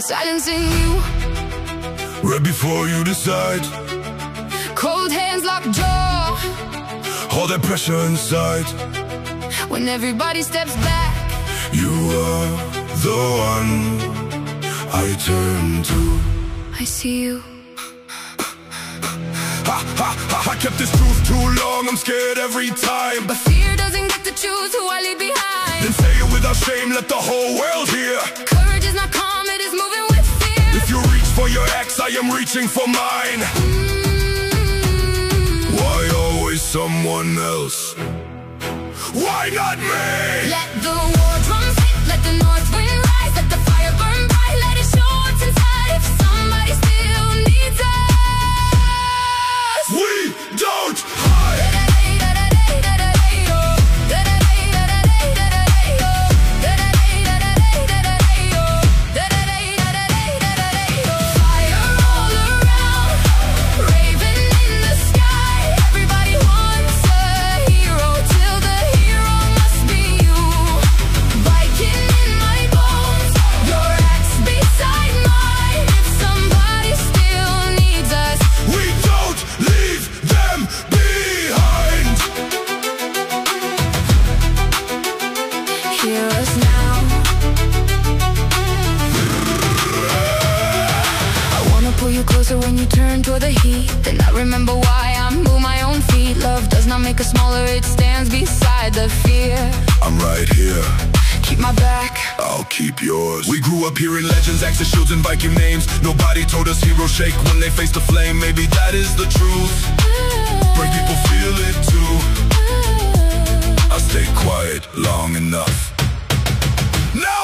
the silence in you. Right before you decide, Cold hands, locked jaw, all that pressure inside. when everybody steps back. You are the one I turn to. I see you. I kept this truth too long, I'm scared every time. But fear doesn't get to choose who I leave behind. Then say it without shame, let the whole world hear. Courage is not calm, it is moving with fear. If you reach for your ex, I am reaching for mine. Why always someone else? Why not me? Let the war drums hit, let the north wind rise, let the fire burn bright, let it show what's inside. If somebody still needs us, We don't hide. Fire all around, raven in the sky. Everybody wants a hero, till the hero must be you. Viking in my bones, your axe beside mine. If somebody still needs us, We don't leave them behind. hear us now. I wanna pull you closer when you turn toward the heat. Then I remember why I move my own feet. Love does not make us smaller, it stands beside the fear. I'm right here, Keep my back. I'll keep yours. We grew up hearing legends, axes, shields, and Viking names. Nobody told us heroes shake when they face the flame. Maybe that is the truth. Brave people feel it too. I stayed quiet long enough. Now